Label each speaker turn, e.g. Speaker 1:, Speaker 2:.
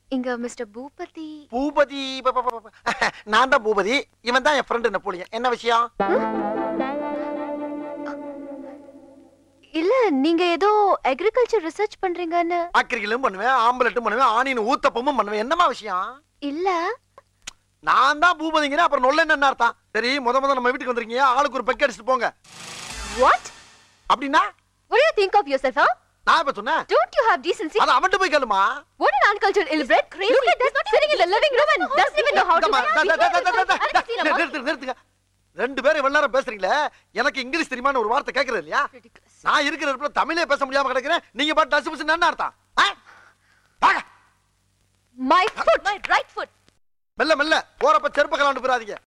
Speaker 1: இங்க மிஸ்டர் பூபதி.
Speaker 2: பூபதி நான் தான் பூபதி. இவன் தான் என் ஃப்ரெண்ட் நெப்போலியன். என்ன விஷயம்?
Speaker 1: இல்ல நீங்க ஏதோ அக்ரிகல்ச்சர் ரிசர்ச் பண்றீங்கன்னு.
Speaker 2: ஆக்கிரிகளும் பண்ணுவேன், ஆம்பலட்டும் பண்ணுவேன், ஆணின் ஊத்தப்பமும் பண்ணுவேன். என்னமா விஷயம்?
Speaker 1: இல்ல
Speaker 2: நான் தான் பூபதிங்கிறேன். அப்புறம் நொல்ல என்ன அர்த்தம்? சரி, முத நம்ம வீட்டுக்கு வந்திருக்கீங்க. ஆளுக்கு ஒரு பெக் அடிச்சுட்டு போங்க.
Speaker 1: வாட்?
Speaker 2: அப்படின்னா
Speaker 1: what do you think of yourself, huh?
Speaker 2: நான் இப்ப சொன்னேன்.
Speaker 1: Don't you have decency?
Speaker 2: அத அவன்கிட்ட போய் கேளுமா.
Speaker 1: What an uncultured illiterate. Crazy. Look at this, not sitting in the living room and doesn't even know how to
Speaker 2: நிறுத்துங்க. ரெண்டு பேரும் இவ்வளவு நேரம் பேசுறீங்களே, எனக்கு இங்கிலீஷ் தெரியுமான்னு ஒரு வார்த்தை கேக்குறது இல்லையா? நான் இருக்கிற இடத்துல தமிழே பேச முடியாம கிடக்குறேன். நீங்க பாட்டு டஸ் புஸ் என்ன அர்த்தம்? வாங்க.
Speaker 1: My foot, my right foot.
Speaker 2: மெல்ல மெல்ல போறப்ப செருப்பு கலாண்டு போறாதீங்க.